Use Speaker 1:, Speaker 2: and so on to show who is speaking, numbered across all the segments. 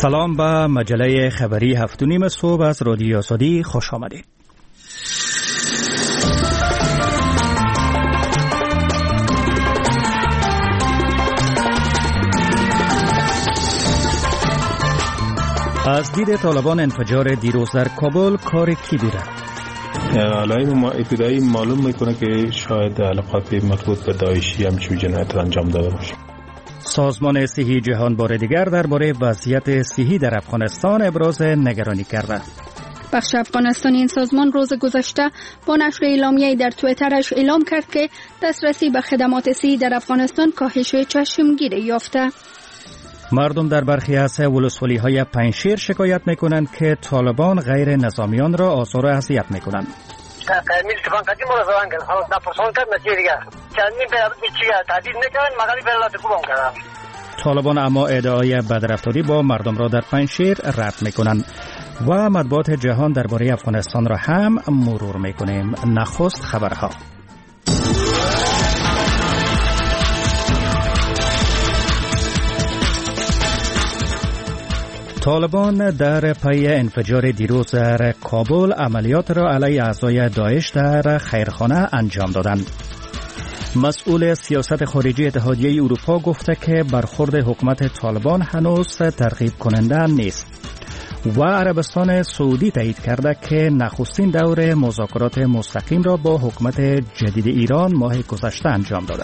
Speaker 1: سلام به مجله خبری 7:30 صبح از رادیو آزادی خوش آمدید. از دید طالبان انفجار دیروز در کابل کار کی بوده؟
Speaker 2: علائم ما ابتدایی معلوم میکنه که شاید علاقات مربوط به داعشی همچون جنایت را انجام داده باشه.
Speaker 1: سازمان صحی جهان بار دیگر درباره وضعیت صحی در افغانستان ابراز نگرانی کرده.
Speaker 3: بخش افغانستانی این سازمان روز گذشته با نشر اعلامیه‌ای در توییترش اعلام کرد که دسترسی به خدمات صحی در افغانستان کاهش چشمگیری یافته.
Speaker 1: مردم در برخی از ولسوالی‌های پنجشیر شکایت می‌کنند که طالبان غیر نظامیان را آزار و اذیت می‌کنند. طالبان اما ادعای بدرفتاری با مردم را در پنجشیر رد می‌کنند و مطبوعات جهان درباره افغانستان را هم مرور می‌کنیم. نخست خبرها. طالبان در پی انفجار دیروز در کابل عملیات را علیه اعضای داعش در خیرخانه انجام دادند. مسئول سیاست خارجی اتحادیه اروپا گفته که برخورد حکومت طالبان هنوز ترغیب کننده نیست و عربستان سعودی تایید کرده که نخستین دور مذاکرات مستقیم را با حکومت جدید ایران ماه گذشته انجام داده.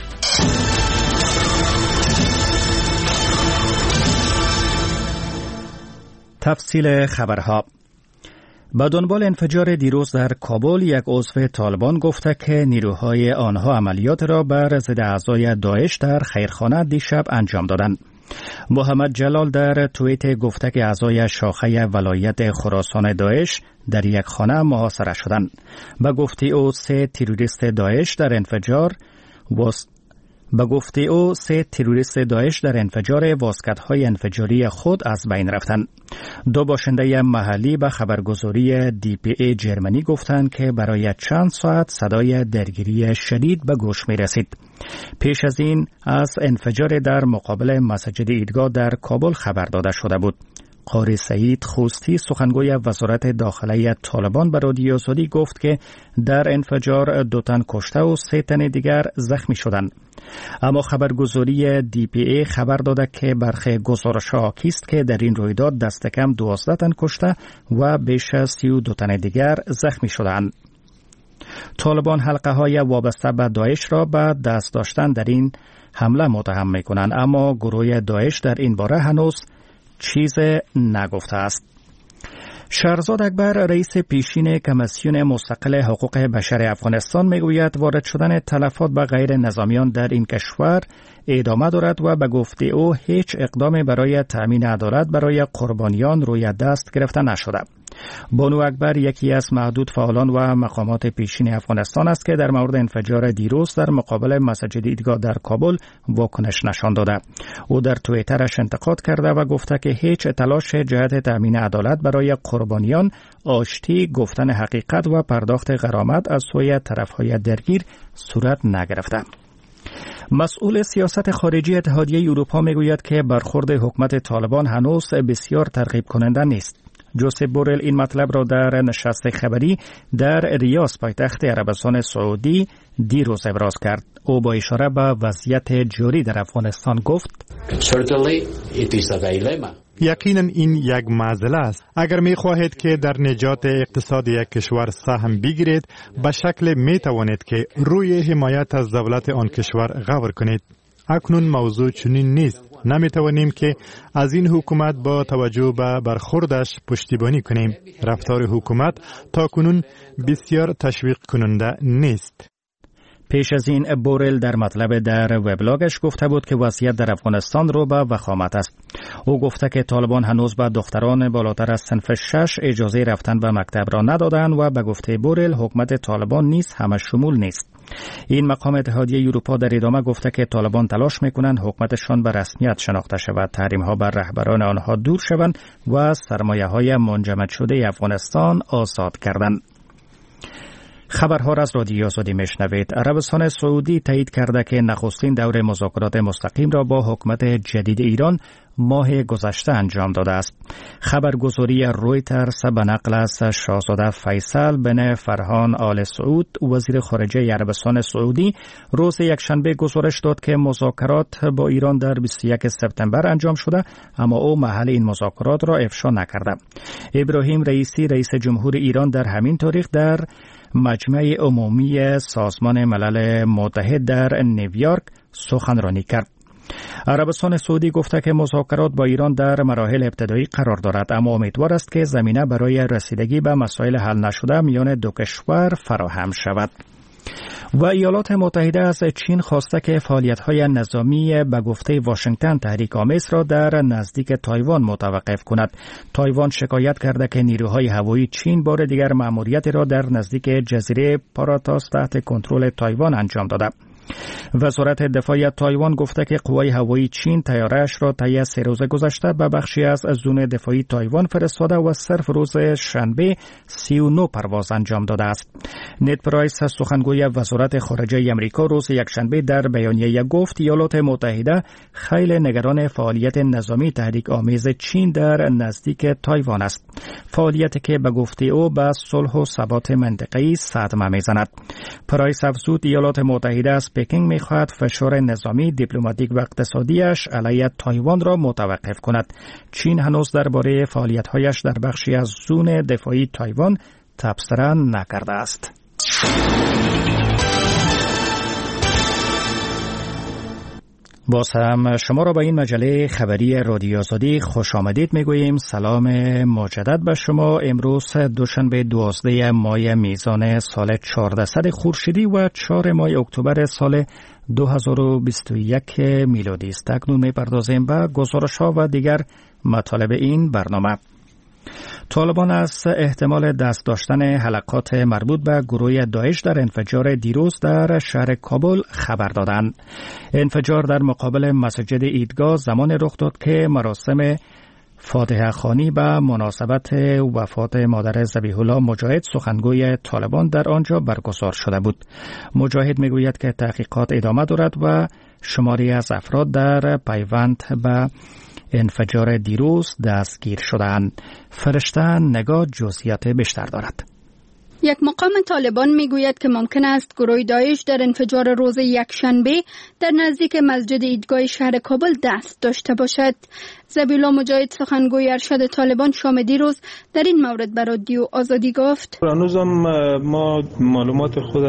Speaker 1: تفصیل خبرها. به دنبال انفجار دیروز در کابل یک عضو طالبان گفته که نیروهای آنها عملیات را بر ضد اعضای داعش در خیرخانه دیشب انجام دادند. محمد جلال در توییت گفته که اعضای شاخه ولایت خراسان داعش در یک خانه محاصره شدند. به گفته او سه تروریست داعش در انفجار واسکت‌های انفجاری خود از بین رفتند. دو باشنده محلی به خبرگزاری DPA جرمنی گفتند که برای چند ساعت صدای درگیری شدید به گوش می رسید. پیش از این از انفجار در مقابل مسجد عیدگاه در کابل خبر داده شده بود. قاری سعید خوستی سخنگوی وزارت داخلی طالبان به رادیو آزادی گفت که در انفجار 2 تن کشته و 3 تن دیگر زخمی شدند. اما خبرگزاری DPA خبر داده که برخی گزارش‌ها حاکی است که در این رویداد دست کم 12 تن کشته و بیش از 32 تن دیگر زخمی شدند. طالبان حلقه‌های وابسته به داعش را به دست داشتن در این حمله متهم می‌کنند، اما گروه داعش در این باره هنوز چیز نگفته است. شهرزاد اکبر رئیس پیشین کمیسیون مستقل حقوق بشر افغانستان میگوید وارد شدن تلفات به غیر نظامیان در این کشور ادامه دارد و به گفته او هیچ اقدامی برای تأمین عدالت برای قربانیان روی دست گرفته نشده. بانو اکبر یکی از معدود فعالان و مقامات پیشین افغانستان است که در مورد انفجار دیروز در مقابل مسجد عیدگاه در کابل واکنش نشان داده. او در توییترش انتقاد کرده و گفته که هیچ تلاش جهت تأمین عدالت برای قربانیان، آشتی، گفتن حقیقت و پرداخت غرامت از سوی طرفهای درگیر صورت نگرفته. مسئول سیاست خارجی اتحادیه اروپا میگوید که برخورد حکومت طالبان هنوز بسیار ترغیب کننده نیست. جوزف بورل این مطلب را در نشست خبری در ریاض پایتخت عربستان سعودی دیروز ابراز کرد. او با اشاره به وضعیت جاری در افغانستان گفت:
Speaker 4: یقینا این یک معضله است. اگر می خواهید که در نجات اقتصاد یک کشور سهم بگیرید، به شکل می توانید که روی حمایت از دولت آن کشور غور کنید. اکنون موضوع چنین نیست. نمی توانیم که از این حکومت با توجه به برخوردش پشتیبانی کنیم. رفتار حکومت تا کنون بسیار تشویق کننده نیست.
Speaker 1: پیش از این بورل در مطلب در وبلاگش گفته بود که وضعیت در افغانستان رو به وخامت است. او گفته که طالبان هنوز به دختران بالاتر از صنف 6 اجازه رفتن به مکتب را ندادند و به گفته بورل حکومت طالبان نیز همه شمول نیست. این مقام اتحادیه اروپا در ادامه گفته که طالبان تلاش میکنند حکومتشان به رسمیت شناخته شود، تحریم‌ها بر رهبران آنها دور شوند و سرمایه‌های منجمد شده افغانستان آزاد کردند. خبرها را از رادیو آزادی میشنوید. عربستان سعودی تایید کرده که نخستین دور مذاکرات مستقیم را با حکومت جدید ایران ماه گذشته انجام داده است. خبرگزاری رویترز به نقل از شاهزاده فیصل بن فرهان آل سعود وزیر خارجه عربستان سعودی روز یکشنبه گزارش داد که مذاکرات با ایران در 21 سپتامبر انجام شده، اما او محل این مذاکرات را افشا نکرده. ابراهیم رئیسی رئیس جمهور ایران در همین تاریخ در مجمع عمومی سازمان ملل متحد در نیویورک سخنرانی کرد. عربستان سعودی گفته که مذاکرات با ایران در مراحل ابتدایی قرار دارد، اما امیدوار است که زمینه برای رسیدگی به مسائل حل نشده میان دو کشور فراهم شود. و ایالات متحده از چین خواسته که فعالیت‌های نظامی به گفته واشنگتن تحریک‌آمیز را در نزدیک تایوان متوقف کند. تایوان شکایت کرده که نیروهای هوایی چین بار دیگر مأموریتی را در نزدیک جزیره پاراتاس تحت کنترل تایوان انجام داده. وزارت دفاع تایوان گفته که قوای هوایی چین طیاره‌اش را طی 3 روز گذشته به بخشی از زون دفاعی تایوان فرستاده و صرف روز شنبه 39 پرواز انجام داده است. نید پرایس سخنگوی وزارت خارجه آمریکا روز یکشنبه در بیانیه گفت ایالات متحده خیلی نگران فعالیت نظامی تحریک‌آمیز چین در نزدیک تایوان است، فعالیتی که به گفته او به صلح و ثبات منطقه‌ای صدمه می‌زند. پرایس افزود ایالات متحده از پکینگ می‌خواهد فشار نظامی، دیپلماتیک و اقتصادیش علیه تایوان را متوقف کند. چین هنوز درباره فعالیت‌هایش در بخشی از زون دفاعی تایوان تبصره نکرده است. باز هم شما را به این مجله خبری رادیو آزادی خوش آمدید میگوییم. سلام مجدد به شما. امروز دوشنبه 12 ماه میزان سال 1400 خورشیدی و 4 ماه اکتبر سال 2021 میلادی است. اکنون میپردازیم به گزارش‌ها و دیگر مطالب این برنامه. طالبان از احتمال دست داشتن حلقات مربوط به گروه داعش در انفجار دیروز در شهر کابل خبر دادند. انفجار در مقابل مسجد عیدگاه زمان رخ داد که مراسم فاتحه خوانی به مناسبت وفات مادر ذبیح الله مجاهد سخنگوی طالبان در آنجا برگزار شده بود. مجاهد میگوید که تحقیقات ادامه دارد و شماری از افراد در پیوند به انفجار دیروز دستگیر شدند. فرشته نگاه جزئیات بیشتر دارد.
Speaker 3: یک مقام طالبان میگوید که ممکن است گروه داعش در انفجار روز یکشنبه در نزدیک مسجد عیدگاه شهر کابل دست داشته باشد. ذبیح الله مجاهد سخنگوی ارشد طالبان شام دیروز در این مورد به رادیو آزادی گفت:
Speaker 2: هنوز ما معلومات خود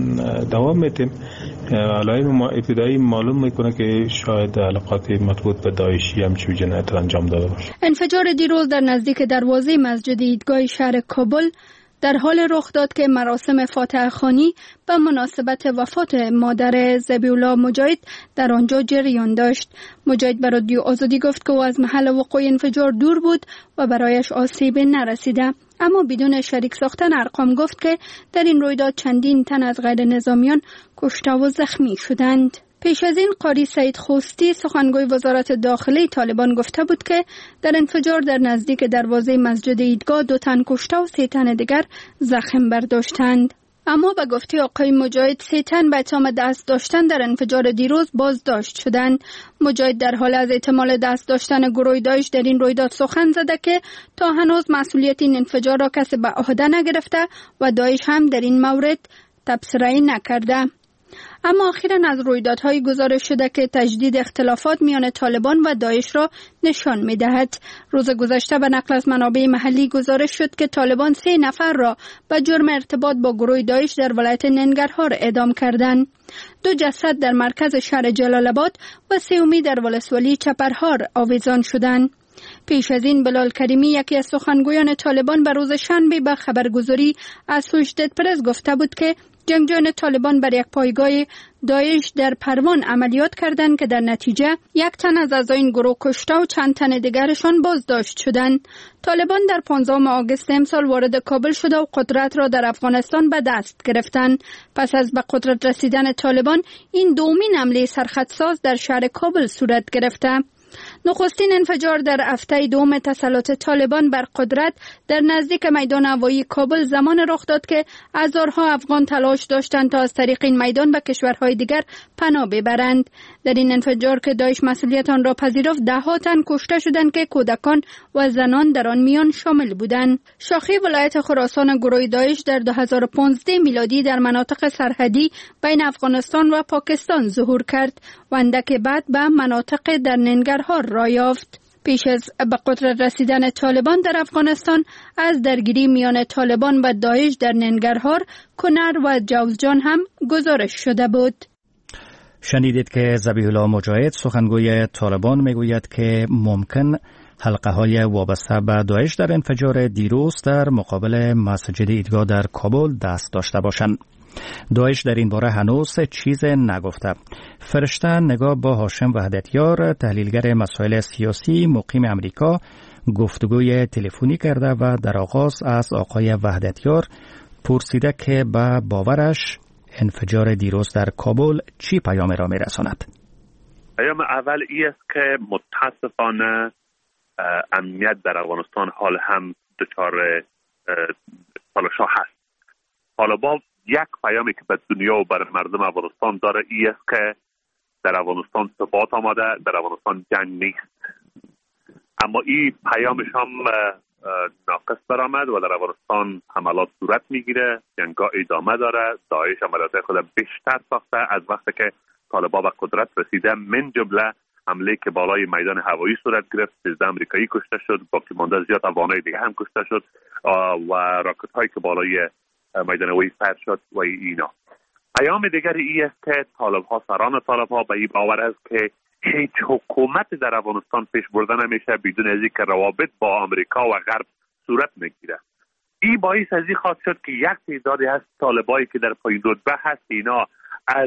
Speaker 2: دوام میدیم. علائم ما ابتدایی معلوم میکنه که شاید علاقات مربوط به داعشی همچین جنایت انجام داده باشه.
Speaker 3: انفجار دیروز در نزدیک دروازه مسجد عیدگاه شهر کابل در حال رخ داد که مراسم فاتحه خوانی به مناسبت وفات مادر ذبیح الله مجاهد در آنجا جریان داشت. مجاهد به رادیو آزادی گفت که او از محل وقوع انفجار دور بود و برایش آسیب نرسیده، اما بدون شریک ساختن ارقام گفت که در این رویداد چندین تن از غیر نظامیان کشته و زخمی شدند. پیش از این قاری سعید خوستی سخنگوی وزارت داخلی طالبان گفته بود که در انفجار در نزدیک دروازه مسجد عیدگاه 2 تن کشته و 3 تن دیگر زخم برداشتند. اما به گفته آقای مجاهد 3 تن به اتهام دست داشتن در انفجار دیروز بازداشت شدند. مجاهد در حال از احتمال دست داشتن گروه داعش در این رویداد سخن زده که تا هنوز مسئولیت این انفجار را کسی به عهده نگرفته و داعش هم در این مورد تبصره نکرده. اما اخیراً از رویدادهای گزارش شده که تجدید اختلافات میان طالبان و داعش را نشان می‌دهد. روز گذشته به نقل از منابع محلی گزارش شد که طالبان 3 نفر را به جرم ارتباط با گروه داعش در ولایت ننگرهار اعدام کردند. 2 جسد در مرکز شهر جلال آباد و 3 در ولسوالی چپرهار آویزان شدند. پیش از این بلال کریمی یکی از سخنگویان طالبان به روز شنبه به خبرگزاری اسوشیتد پرس گفته بود که جنگجویان طالبان بر یک پایگاه داعش در پروان عملیات کردند که در نتیجه 1 تن از اعضای این گروه کشته و چند تن دیگرشان بازداشت شدند. طالبان در 15 آگوست امسال وارد کابل شده و قدرت را در افغانستان به دست گرفتند. پس از به قدرت رسیدن طالبان این دومین حمله سرخطساز در شهر کابل صورت گرفته. نخستین انفجار در هفته دوم تسلط طالبان بر قدرت در نزدیک میدان هوایی کابل زمان رخ داد که هزارها افغان تلاش داشتند تا از طریق این میدان به کشورهای دیگر پناه ببرند. در این انفجار که داعش مسئولیت آن را پذیرفت، ده‌ها تن کشته شدند که کودکان و زنان در آن میان شامل بودند. شاخه ولایت خراسان گروه داعش در 2015 میلادی در مناطق سرحدی بین افغانستان و پاکستان ظهور کرد و اندک بعد به مناطق در ننگرهار را یافت. پیش از به قدرت رسیدن طالبان در افغانستان، از درگیری میان طالبان و داعش در ننگرهار، کنر و جوزجان هم گزارش شده بود.
Speaker 1: شنیدید که ذبیح الله مجاهد سخنگوی طالبان میگوید که ممکن حلقه های وابسته به داعش در انفجار دیروز در مقابل مسجد ایدگاه در کابل دست داشته باشند. داعش در این باره هنوز چیز نگفته. فرشته نگاه با هاشم وحدتیار، تحلیلگر مسائل سیاسی مقیم امریکا، گفتگوی تلفنی کرده و در آغاز از آقای وحدتیار پرسیده که به باورش انفجار دیروز در کابل چی پیام را می‌رساند؟
Speaker 5: پیام اول ای است که متاسفانه امنیت در افغانستان حال هم دچار تلاش‌ها هست. حالا با یک پیامی که به دنیا و برای مردم افغانستان داره ای است که در افغانستان ثبات آمده، در افغانستان جنگ نیست. اما این پیامش هم ناقص برآمد و در افغانستان حملات صورت میگیره، جنگ‌ها ادامه داره. داعش عملیات خود بیشتر ساخته از وقتی که طالبان به قدرت رسیده، من جمله حمله که بالای میدان هوایی صورت گرفت، 13 آمریکایی کشته شد، باقی مانده زیاد افغانای دیگه هم کشته شد و راکت هایی که بالای میدان هوایی فایر شد و اینا. پیام دیگری ای است که سران طالب‌ها به این باور است که هیچ حکومت در افغانستان پیش برده نمیشه بدون از اینکه روابط با آمریکا و غرب صورت میگیره. این باعث از این خواهد شد که یک تعدادی از طالبایی که در پایین رتبه هست، اینا از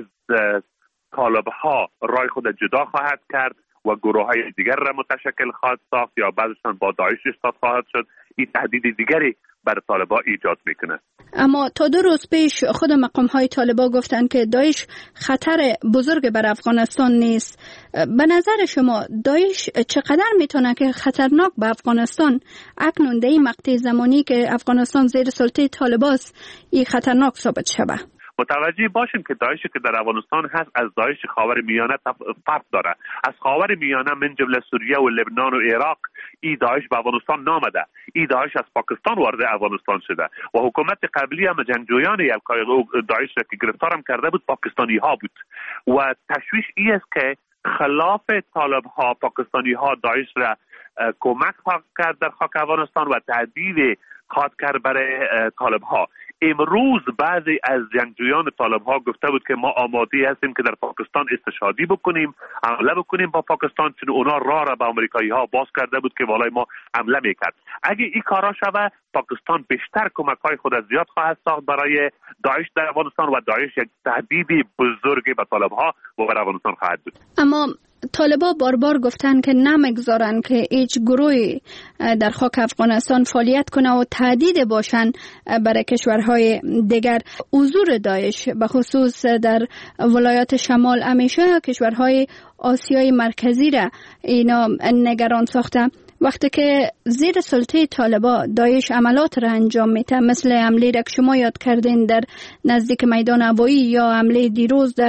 Speaker 5: طالب‌ها رای خود جدا خواهد کرد و گروه‌های دیگر را متشکل خواهد ساخت یا بعضشان با داعش اشتراک خواهد شد. این تهدید دیگری برای طالبان ایجاد میکنه.
Speaker 3: اما تا 2 روز پیش خود مقام‌های طالبان گفتند که داعش خطر بزرگ بر افغانستان نیست. به نظر شما داعش چقدر میتونه که خطرناک به افغانستان اکنون در این مقطع زمانی که افغانستان زیر سلطه طالبان است این خطرناک ثابت شود؟
Speaker 5: متوجه باشیم که داعشی که در افغانستان هست از داعش خاورمیانه فرق داره. از خاورمیانه من جمله سوریه و لبنان و عراق این داعش به افغانستان نامده. این داعش از پاکستان وارد افغانستان شده و حکومت قبلی هم جنگجویان داعش را که گرفتار هم کرده بود پاکستانی ها بود و تشویش این است که خلاف طالب ها پاکستانی ها داعش را کمک کرد در خاک افغانستان و تهدید خواهد کرد برای طالب ها. امروز بعضی از جنگجویان طالب ها گفته بود که ما آماده هستیم که در پاکستان استشهادی بکنیم، حمله بکنیم با پاکستان، چون اونا راه را به آمریکایی ها باز کرده بود که والای ما حمله میکرد. اگه این کارا شود پاکستان بیشتر کمک های خود زیاد خواهد ساخت برای داعش در افغانستان و داعش یک تهدید بزرگی به طالب ها و بر افغانستان خواهد بود.
Speaker 3: اما طالبان بار گفتن که نمیگذارن که هیچ گروهی در خاک افغانستان فعالیت کنه و تهدید باشن برای کشورهای دیگر. حضور داعش به خصوص در ولایات شمال همیشه کشورهای آسیای مرکزی را اینا نگران ساخته. وقتی که زیر سلطه طالبان داعش عملات را انجام میده، مثل حمله را که شما یاد کردین در نزدیک میدان هوایی یا حمله دیروز در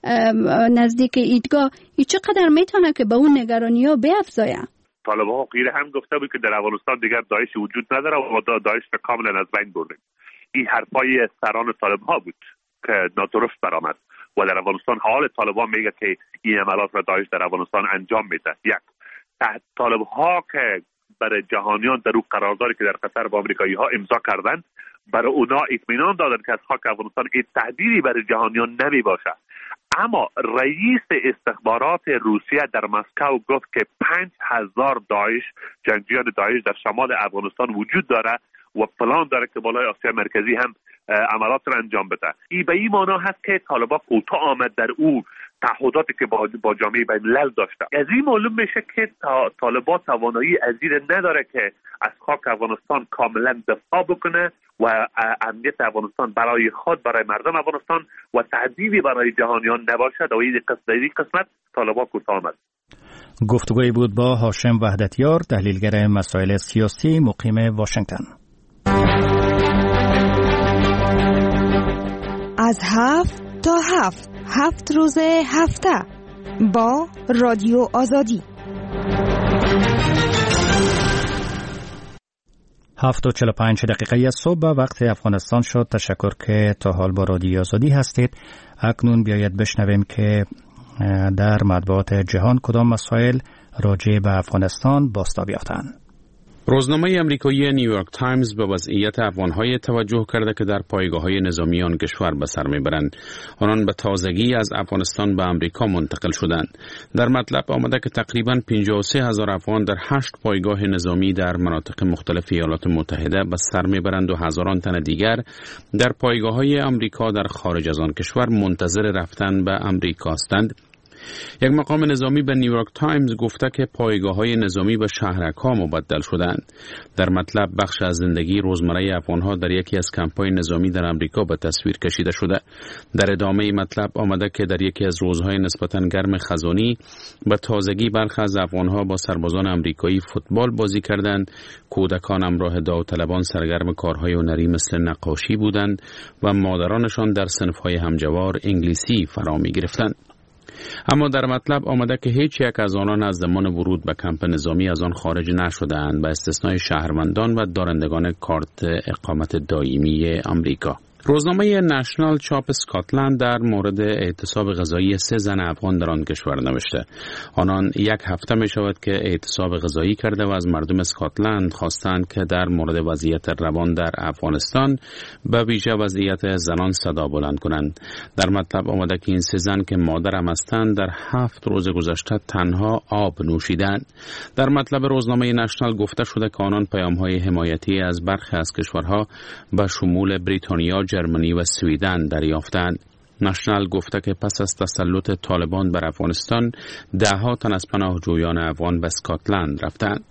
Speaker 3: نزدیک ایدگاه، این چقدر میتونه که به اون نگرانی ها بیفزایه؟
Speaker 5: طالبان غیر هم گفته بود که در افغانستان دیگر داعش وجود نداره و داعش را کاملا از بین بردیم. این حرفای سران طالبان بود که نادرست برآمد و در افغانستان حال طالبان میگه که این عملات را داعش در افغانستان انجام میده. یک طالب ها که برای جهانیان در اون قراردادی که در قطر با آمریکایی ها امضا کردند برای اونا اطمینان دادن که از خاک افغانستان این تهدیدی برای جهانیان نمی باشه. اما رئیس استخبارات روسیه در مسکو گفت که 5000 داعش جنگجویان داعش در شمال افغانستان وجود داره و پلان داره که بالای آسیا مرکزی هم عملات را انجام بده. این به این معنا هست که طالبان کوتاه آمد در او تعهداتی که با جامعه بین الملل داشته. از این معلوم میشه که طالبان توانایی ازیر نداره که از خاک افغانستان کاملا دفاع بکنه و امنیت افغانستان برای خود، برای مردم افغانستان و تهدیدی برای جهانیان نباشد و این قسمت طالبان کوتاه آمد.
Speaker 1: گفتگوی بود با هاشم وحدتیار، تحلیلگر مسائل سیاسی مقیم واشنگتن.
Speaker 6: از 7 تا 7 روز هفته با رادیو آزادی.
Speaker 1: 7:45 صبح وقت افغانستان شد. تشکر که تا حال با رادیو آزادی هستید. اکنون بیایید بشنویم که در مطبوعات جهان کدام مسائل راجع به افغانستان بازتاب یافتند.
Speaker 7: روزنامه آمریکایی نیویورک تایمز به وضعیت افغان‌های توجه کرده که در پایگاه‌های نظامی آن کشور به سر می‌برند. آنان به تازگی از افغانستان به آمریکا منتقل شدند. در مطلب آمده که تقریباً 53,000 افغان در 8 پایگاه نظامی در مناطق مختلف ایالات متحده به سر می‌برند و هزاران تن دیگر در پایگاه‌های آمریکا در خارج از آن کشور منتظر رفتن به آمریکا هستند. یک مقام نظامی به نیویورک تایمز گفته که پایگاه‌های نظامی به شهرک‌ها مبدل شدند. در مطلب بخش از زندگی روزمره افغان‌ها در یکی از کمپ‌های نظامی در آمریکا به تصویر کشیده شده. در ادامه مطلب آمده که در یکی از روزهای نسبتاً گرم خزانی به تازگی برخی از افغان‌ها با سربازان آمریکایی فوتبال بازی کردند. کودکان همراه داوطلبان سرگرم کارهای هنری مثل نقاشی بودند و مادرانشان در صنف‌های همجوار انگلیسی فرا می‌گرفتند. اما در مطلب آمده که هیچ یک از آنان از زمان ورود به کمپ نظامی از آن خارج نشده‌اند، به استثنای شهروندان و دارندگان کارت اقامت دائمی آمریکا. روزنامه نشنال چاپ اسکاتلند در مورد اعتصاب غذایی 3 زن افغان در آن کشور نوشته. آنان 1 هفته می شود که اعتصاب غذایی کرده و از مردم اسکاتلند خواستند که در مورد وضعیت روان در افغانستان به ویژه وضعیت زنان صدا بلند کنند. در مطلب آمده که این 3 زن که مادرم هستند در 7 روز گذشته تنها آب نوشیدند. در مطلب روزنامه نشنال گفته شده که آنان پیام‌های حمایتی از برخی از کشورها به شمول بریتانیا، جرمنی و سویدن دریافتند. نشنال گفته که پس از تسلط طالبان بر افغانستان 10 تن از پناهجویان افغان به اسکاتلند رفتند.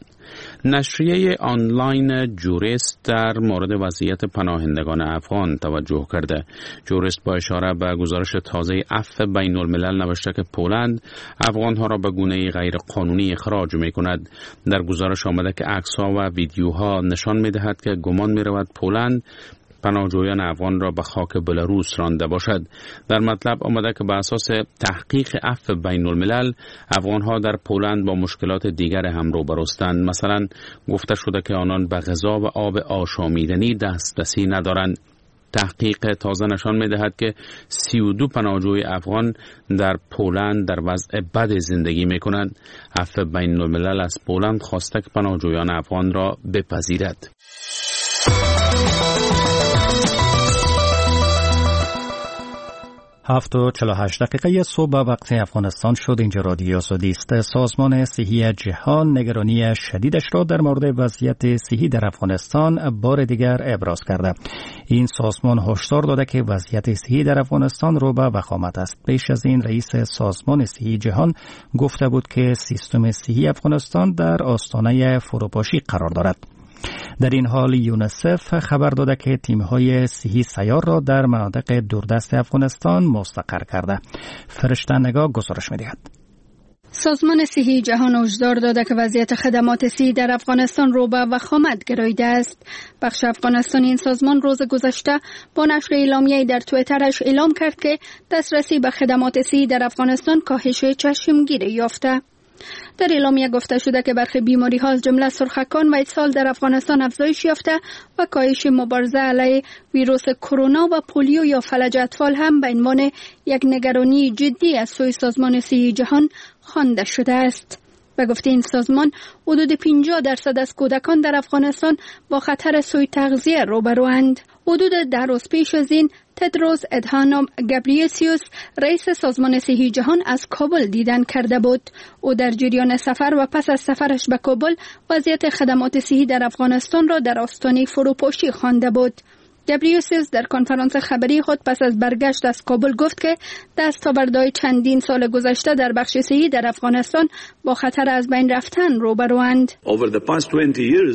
Speaker 7: نشریه آنلاین جوریست در مورد وضعیت پناهندگان افغان توجه کرده. جوریست با اشاره به گزارش تازه عفو بین الملل نوشته که پولند افغانها را به گونه غیر قانونی اخراج می کند. در گزارش آمده که عکس‌ها و ویدیوها نشان می دهد که گمان می رود پولند پناهجویان افغان را به خاک بلاروس رانده باشد. در مطلب آمده که به اساس تحقیق عفو بین الملل افغانها در پولند با مشکلات دیگر هم روبرو هستند. مثلا گفته شده که آنان به غذا و آب آشامیدنی دسترسی ندارند. تحقیق تازه نشان می‌دهد که 32 پناهجوی افغان در پولند در وضع بد زندگی می‌کنند. عفو بین الملل از پولند خواسته که پناهجویان افغان را بپذیرد.
Speaker 1: 7:48 صبح وقت افغانستان شد. اینجا رادیو آزادی است. سازمان صحی جهان نگرانی شدیدش را در مورد وضعیت صحی در افغانستان بار دیگر ابراز کرده. این سازمان هشدار داده که وضعیت صحی در افغانستان رو به وخامت است. پیش از این رئیس سازمان صحی جهان گفته بود که سیستم صحی افغانستان در آستانه فروپاشی قرار دارد. در این حال یونیسف خبر داده که تیم‌های صحی سیار را در مناطق دوردست افغانستان مستقر کرده. فرشته نگاه گزارش می‌دهد.
Speaker 3: سازمان صحی جهان هشدار داده که وضعیت خدمات صحی در افغانستان رو به وخامت گراییده است. بخش افغانستانی این سازمان روز گذشته با نشر اعلامیه‌ای در توییترش اعلام کرد که دسترسی به خدمات صحی در افغانستان کاهش چشمگیری یافته. در اعلامیه گفته شده که برخی بیماری‌ها از جمله سرخکان و اسهال در افغانستان افزایش یافته و کاهش مبارزه علیه ویروس کرونا و پولیو یا فلج اطفال هم به عنوان یک نگرانی جدی از سوی سازمان صحی جهان خوانده شده است. به گفته این سازمان حدود 50% از کودکان در افغانستان با خطر سوء تغذیه روبروند. حدود 10 روز پیش از این تدروس ادهانوم گبریسیوس رئیس سازمان صحی جهان از کابل دیدن کرده بود. او در جریان سفر و پس از سفرش به کابل وضعیت خدمات صحی در افغانستان را در آستانه فروپاشی خوانده بود. گبریسیوس در کنفرانس خبری خود پس از برگشت از کابل گفت که دستاوردهای چندین سال گذشته در بخش صحی در افغانستان با خطر از بین رفتن روبروند.
Speaker 8: Over the past 20 years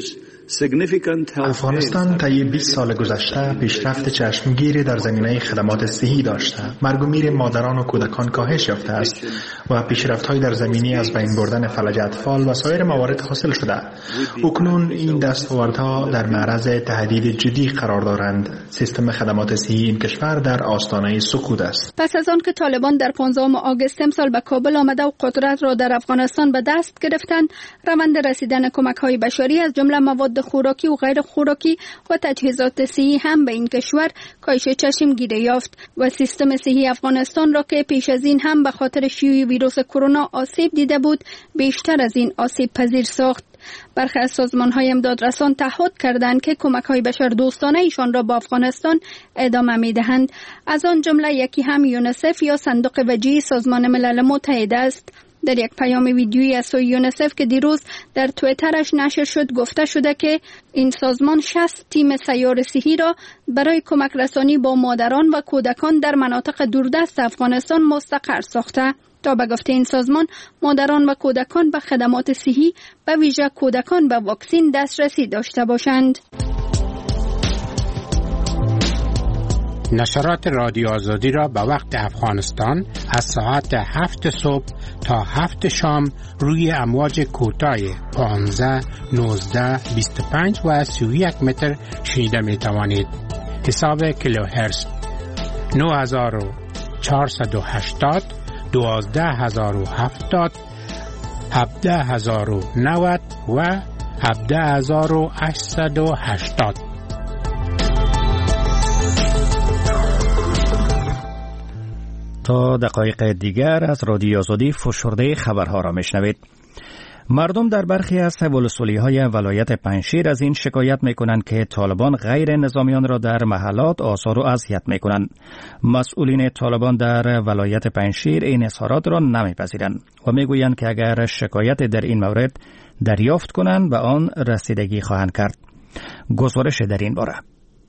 Speaker 8: افغانستان طی 20 سال گذشته پیشرفت چشمگیری در زمینه خدمات صحی داشته. مرگ و میر مادران و کودکان کاهش یافته است و پیشرفت‌های در زمینه از بین بردن فلج اطفال و سایر موارد حاصل شده. اکنون این دستاوردها در معرض تهدید جدی قرار دارند. سیستم خدمات صحی این کشور در آستانه سقوط است.
Speaker 3: پس از آن که طالبان در 15 آگوست امسال به کابل آمده و قدرت را در افغانستان به دست گرفتند، روند رسیدن کمک‌های بشری از جمله مواد خوراکی و غیر خوراکی و تجهیزات صحی هم به این کشور کاهش چشمگیری یافت و سیستم صحی افغانستان را که پیش از این هم به خاطر شیوع ویروس کرونا آسیب دیده بود، بیشتر از این آسیب پذیر ساخت. برخی از سازمان‌های امدادرسان تعهد کردند که کمک‌های بشر دوستانه ایشان را با افغانستان ادامه می‌دهند. از آن جمله یکی هم یونیسف یا صندوق وجیه سازمان ملل متحد است. در یک پیام ویدیویی از سوی یونیسف که دیروز در توییترش نشر شد گفته شده که این سازمان 60 تیم سیار صحی را برای کمک رسانی با مادران و کودکان در مناطق دوردست افغانستان مستقر ساخته تا به گفته این سازمان مادران و کودکان به خدمات صحی به ویژه کودکان به واکسین دسترسی داشته باشند.
Speaker 9: نشرات رادیو آزادی را به وقت افغانستان از ساعت 7 صبح تا 7 شام روی امواج کوتاه 15, 19, 25 و 31 متر شنیده می توانید. حساب کیلوهرتز 9480, 12070, 17090 و 17880.
Speaker 1: تا دقایق دیگر از رادیو آزادی فشرده خبرها را میشنوید. مردم در برخی از ولسوالی‌های ولایت پنجشیر از این شکایت میکنند که طالبان غیر نظامیان را در محلات آزار و اذیت میکنند. مسئولین طالبان در ولایت پنجشیر این اظهارات را نمیپذیرند و میگویند که اگر شکایت در این مورد دریافت کنند به آن رسیدگی خواهند کرد. گزارش در این باره.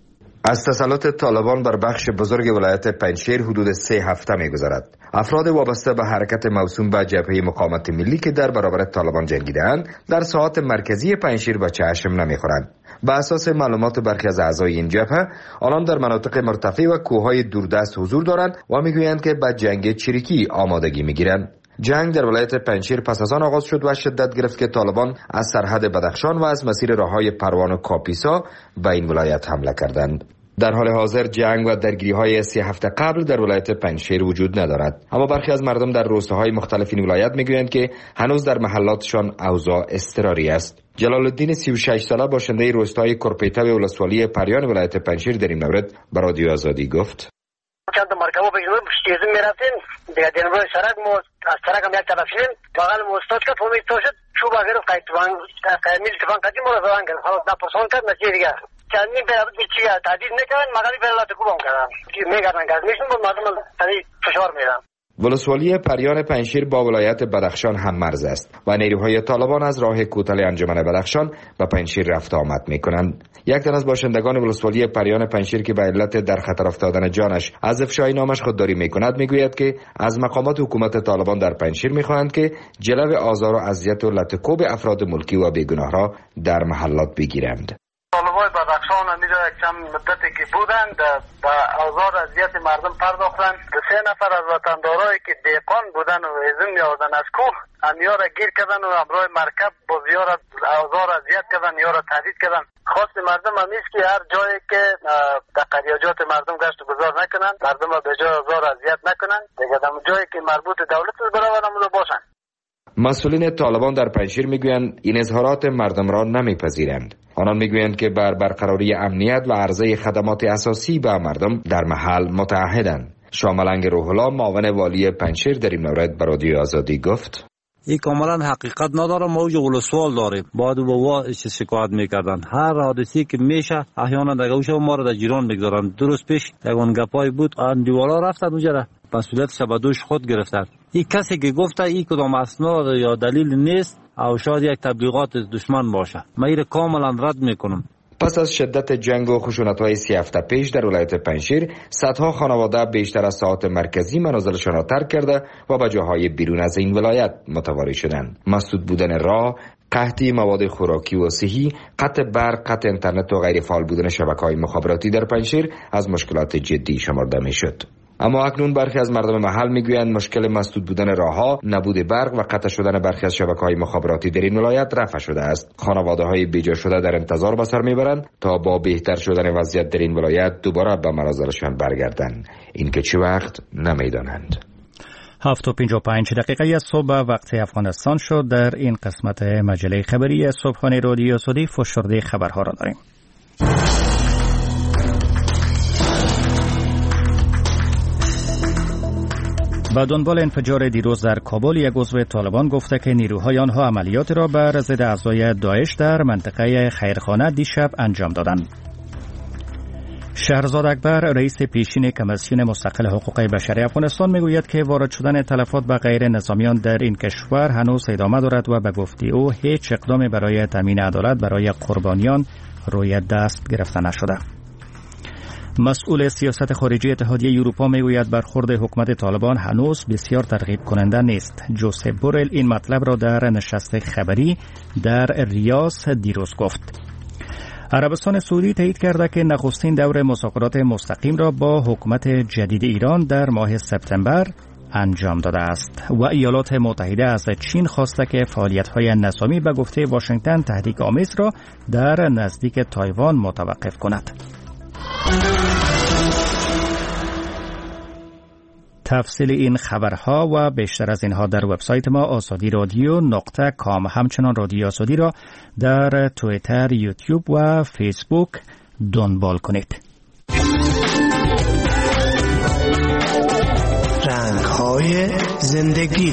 Speaker 10: از تسلط طالبان بر بخش بزرگ ولایت پنجشیر حدود 3 هفته می‌گذرد. افراد وابسته به حرکت موسوم به جبهه مقاومت ملی که در برابر طالبان جنگیده‌اند، در ساحات مرکزی پنجشیر به چشم نمی‌خورند. به اساس معلومات برخی از اعضای این جبهه، آنان در مناطق مرتفع و کوههای دوردست حضور دارند و می‌گویند که به جنگ چریکی آمادگی می‌گیرند. جنگ در ولایت پنجشیر پس از آن آغاز شد و شدت گرفت که طالبان از سرحد بدخشان و از مسیر راههای پروان و کاپیسا به این ولایت حمله کردند. در حال حاضر جنگ و درگیری‌های 3 هفته قبل در ولایت پنجشیر وجود ندارد، اما برخی از مردم در روستاهای مختلف این ولایت میگویند که هنوز در محلاتشان اوضاع اضطراری است. جلال الدین 36 ساله باشنده روستای کرپیته و ولسوالی پریان ولایت پنجشیر در این مورد به رادیو آزادی گفت:
Speaker 11: چند مرکبا بگیریم تیزی میرفتیم دیگه دنبال سرک مو از سرک هم یک طرف شدیم بغل موستاد که فهمید تو شد چوب اگر قیمیل تفان کردیم و رفران کردیم خلاص نپرسان کرد نتیجه دیگه چندین پیرابط چیه تحدید نکردن مغالی پیرالات کوبام کردن میگردن که از میشن بود مردم تنی فشار میدن.
Speaker 10: ولسوالی پریان پنجشیر با ولایت بدخشان هم مرز است و نیروهای طالبان از راه کوتل انجمن بدخشان به پنجشیر رفت آمد میکنند. یک تن از باشندگان ولسوالی پریان پنجشیر که به علت در خطر افتادن جانش از افشای نامش خودداری میکند میگوید که از مقامات حکومت طالبان در پنجشیر میخواهند که جلو آزار و اذیت و لطکوب افراد ملکی و بیگناه را در محلات بگیرند.
Speaker 11: طالبای بدخشان همیجا یک کم مدتی که بودند به آزار اذیت مردم پرداختند. 3 نفر از وطندارایی که دیقان بودن و ازم میآوردن از کوه همیا را گیر کردن و همراه مرکب با زیار آزار اذیت کردن یا را تهدید کردن. خواست مردم همیست که هر جایی که در قریاجات مردم گشت و گذار نکنند، مردم را به جای آزار اذیت نکنند، دیگه در جایی که مربوط دولت است برابر همونجا باشند.
Speaker 10: مسئولین طالبان در پنجشیر میگویند این اظهارات مردم را نمیپذیرند. آنان میگویند که بر برقراری امنیت و عرضه خدمات اساسی به مردم در محل متعهدند. شاملنگ روح الله معاون والی پنجشیر در این مورد به رادیو آزادی گفت:
Speaker 12: این کاملا حقیقت نداره. ما اوج ولسوال داریم، بعد بابا شکایت میکردن هر حادثی که میشه احیانا دیگه اوش ما رو در جیران بگذارن. درست پیش یگان گپای بود ان دیوالا رفتن اونجا مسئولیتش به دوش خود گرفتن. این کسی که گفته این کدام اسناد یا دلیل نیست او شاید یک تبلیغات دشمن باشه، من این کاملا رد میکنم.
Speaker 10: پس از شدت جنگ و خشونت‌های 3 هفته پیش در ولایت پنجشیر، صدها خانواده بیشتر از ساحات مرکزی منازلشان را ترک کرده و به جاهای بیرون از این ولایت متواری شدند. مسدود بودن راه، قحطی مواد خوراکی و صحی، قطع برق، قطع اینترنت و غیر فعال بودن شبکه‌های مخابراتی در پنجشیر از مشکلات جدی شمرده میشد. اما اکنون برخی از مردم محل میگویند مشکل مسدود بودن راهها، نبود برق و قطع شدن برخی از شبکه‌های مخابراتی در این ولایت رفع شده است. خانواده‌های بیجا شده در انتظار به سر میبرند تا با بهتر شدن وضعیت در این ولایت دوباره به منازلشان برگردند. اینکه چه وقت نمیدانند.
Speaker 1: 7:55 از صبح وقت افغانستان شد. در این قسمت مجله خبری صبحانه رادیو آزادی فشرده خبرها را داریم. با دنبال انفجار دیروز در کابل، یک عضو طالبان گفته که نیروهای آنها عملیات را بر ضد اعضای داعش در منطقه خیرخانه دیشب انجام دادند. شهرزاد اکبر، رئیس پیشین کمیسیون مستقل حقوق بشری افغانستان، میگوید که وارد شدن تلفات به غیر نظامیان در این کشور هنوز ادامه دارد و به گفته او هیچ اقدامی برای تامین عدالت برای قربانیان روی دست گرفته نشده. مسئول سیاست خارجی اتحادیه اروپا میگوید برخورد حکومت طالبان هنوز بسیار ترغیب کننده نیست. جوزف بورل این مطلب را در نشست خبری در ریاض دیروز گفت. عربستان سعودی تایید کرده که نخستین دور مذاکرات مستقیم را با حکومت جدید ایران در ماه سپتامبر انجام داده است و ایالات متحده از چین خواسته که فعالیت‌های نظامی به گفته واشنگتن تهدیدآمیز را در نزدیک تایوان متوقف کند. تفصیل این خبرها و بیشتر از اینها در وبسایت ما azadi.radio.com. همچنان رادیو آزادی را در توییتر، یوتیوب و فیسبوک دنبال کنید.
Speaker 13: رنگ‌های زندگی.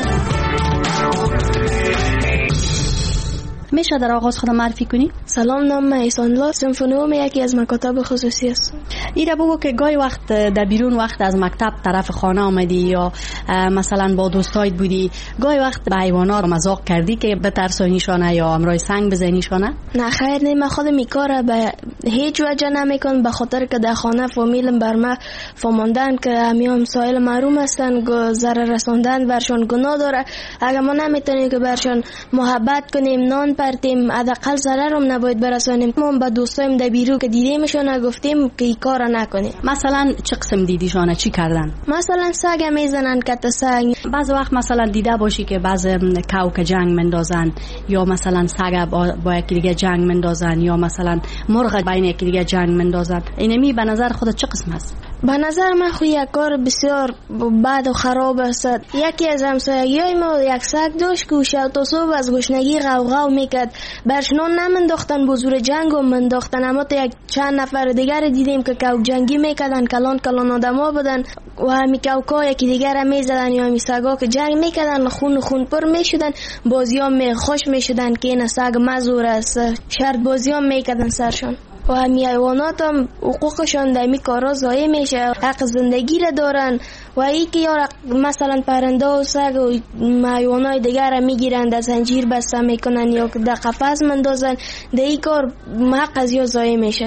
Speaker 14: میشه در آغاز خودم معرفی کنی؟
Speaker 15: سلام، نام من احسان‌الله، سمفونیوم یکی از مکاتب خصوصی است.
Speaker 14: ایره بگو که گاهی وقت در بیرون وقت از مکتب طرف خانه آمدی یا مثلا با دوستایت بودی، گاهی وقت به حیوانات مذاق کردی که بترسانیشانه یا امرای سنگ بزنیشانه؟
Speaker 15: نه خیر، نه، من خودم این کار به هیچ وجه نمیکنم، به خاطر که در خانه فامیلم بر من فهماندن که همیام سایل محروم هستن، ضرر رساندن برشان گناه داره. اگر ما نمیتونیم که برشان محبت کنیم، نان پرتیم، حداقل ضرر هم نباید برسانیم. ما با دوستایم در بیرون که دیدیمشون گفتیم که این کار نکنیم.
Speaker 14: مثلا چه قسم دیدیشانه چی کردن؟
Speaker 15: مثلا سگ میزنن، کت سگ.
Speaker 14: بعض وقت مثلا دیده باشی که بعض کاو که جنگ مندازن، یا مثلا سگ با یکی دیگه جنگ مندازن، یا مثلا مرغ بین یکی دیگه جنگ مندازن. اینمی به نظر خودت چه قسم هست؟
Speaker 15: به نظر من خو یک کار بسیار بد و خراب است. یکی از همسایگیای ما یک سگ داشت که شب تا صبح از گشنگی غوغا میکرد. برش نان نمنداختن، بزرگ جنگ هم منداختن. اما تا یک چند نفر دیگر دیدیم که کوک جنگی میکردن، کلان آدما بودن و همی کوکا یکی دیگر میزدن یا همی سگا که جنگ میکردن، خون پر میشدن. بازیام خوش میشدن که این سگ مزور است، شرط بازیام میکردن سرشان. و همی حیوانات هم حقوقشان در می کارا ضایع میشه، حق زندگی را دارن. و ای که یار مثلا پرنده و سگ و حیوانات دیگر را میگیرن، در زنجیر بسته میکنن یا در قفس مندازن، در این کار حق از یا ضایع میشه.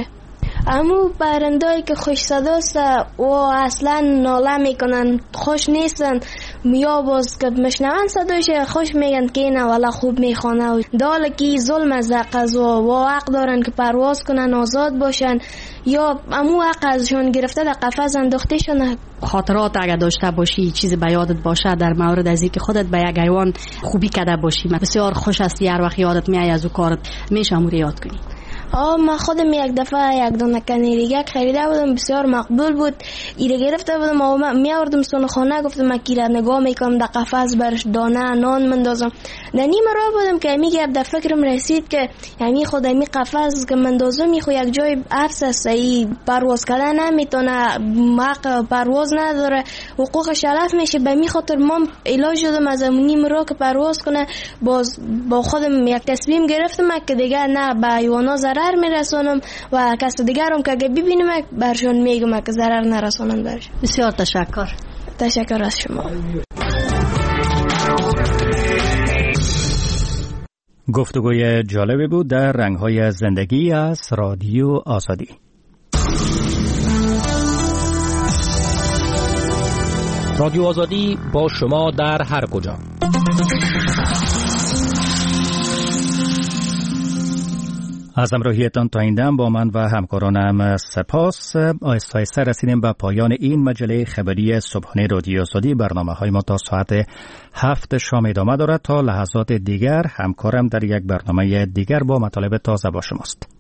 Speaker 15: اما پرندهایی که خوش صداست و اصلا ناله میکنن، خوش نیستن، یا باز که مشنون صداش خوش میگن که نه والا خوب میخوانه و داله که ظلم از قضا و حق دارن که پرواز کنن، آزاد باشن، یا امو حق ازشون گرفته در قفس انداخته شونه.
Speaker 14: خاطرات اگر داشته باشی، چیزی به یادت باشه در مورد از اینکه خودت به یک حیوان خوبی کرده باشی، بسیار خوش است، هر وقت یادت میاد از او کارت، میشه امو یاد کنی؟
Speaker 15: من خودم یک دفعه یک دانه کنیریگک خریده بودم، بسیار مقبول بود. ایره گرفته بودم و می آوردم سون خانه، گفتم من کیره نگاه میکنم، در قفس برش دانه نان مندازم. در نیم راه بودم که همی گرد در فکرم رسید که همی خود همی قفس که مندازم می خو یک جای حبس است، ای پرواز کردن نمیتونه، حق پرواز نداره، حقوق شرف میشه. به می خاطر من علاج شدم از نیم راه که پرواز کنه. باز با خودم یک تصمیم گرفتم که دیگه نه به حیوانات ضرر میرسونم و کس دیگرم که اگه ببینم برشون میگم که ضرر نرسونن برش.
Speaker 14: بسیار تشکر.
Speaker 15: تشکر از شما.
Speaker 1: گفتگوی جالبی بود در رنگ‌های زندگی از رادیو آزادی.
Speaker 16: رادیو آزادی با شما در هر کجا.
Speaker 1: از همراهیتان تا این دم با من و همکارانم سپاس. آهسته آهسته رسیدیم به پایان این مجله خبری صبحانه رادیو آزادی. برنامه‌های ما تا ساعت 7 شام ادامه دارد. تا لحظات دیگر همکارم در یک برنامه دیگر با مطالب تازه با شماست.